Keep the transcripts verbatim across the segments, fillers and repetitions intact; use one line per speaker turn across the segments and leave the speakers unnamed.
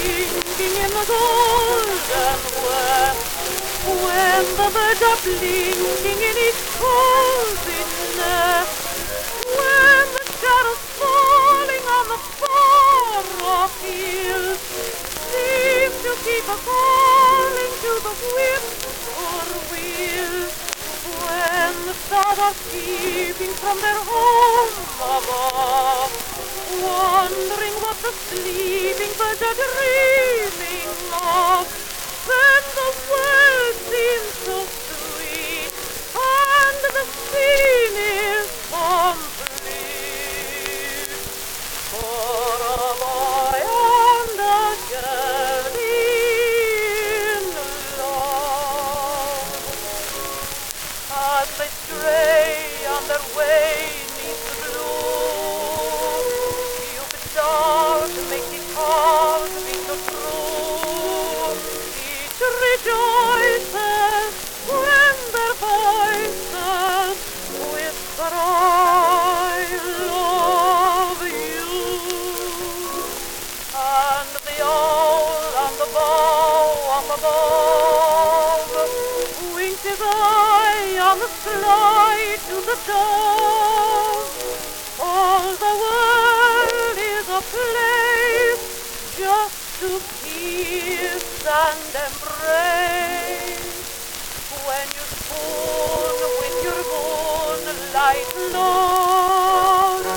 singing in the golden west. When the birds are blinking in each cozy nest. When the shadows falling on the far-off hills seem to keep a calling to the whippoorwills. When the stars are peeping from their home above, wondering what the sleeping birds are dreaming of, then the world seems so sweet, and the scene is complete. For a boy and a girl in love, as they stray on their way 'neath the blue, Cupid stars make these hearts beat so true. Each rejoices when their voices whisper, I love you. And the owl on the bough up above winks his eye on the sly to the dove. All the world is a place just to kiss and embrace. When you spoon with your moonlight love,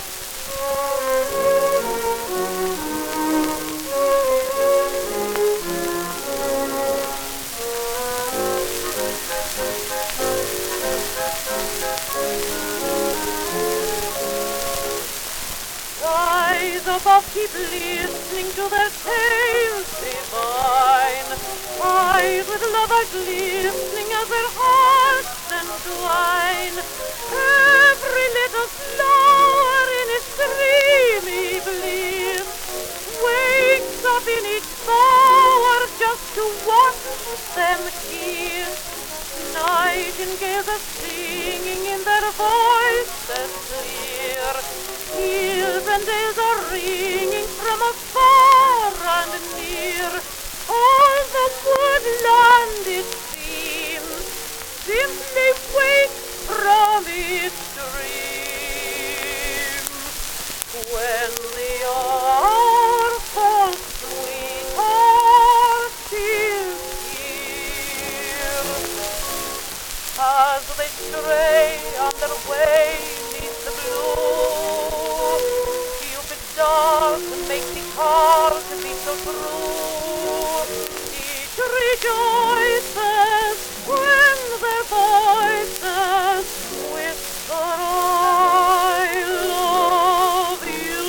eyes above keep listening to their tales divine. Eyes with love are glistening as their hearts entwine. Every little flower in its dreamy bliss wakes up in each bower just to watch them kiss. Nightingales are singing in their voices clear. Hills and dales are ringing from afar and near. All the woodland, it seems, simply wakes from its dream. When the hour falls, sweetheart is here. As they stray on their way 'neath the blue, Cupid stars make these hearts beat so true. Each rejoices when their voices whisper, I love you.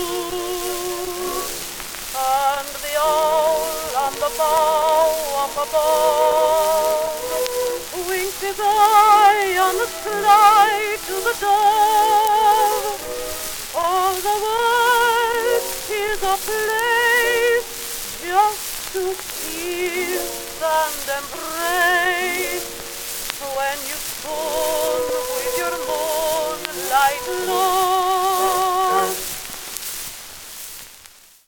And the owl on the bough up above winks his eye on the sly to the dove. All the world is a place just to kiss and embrace. When you spoon with your moonlight love,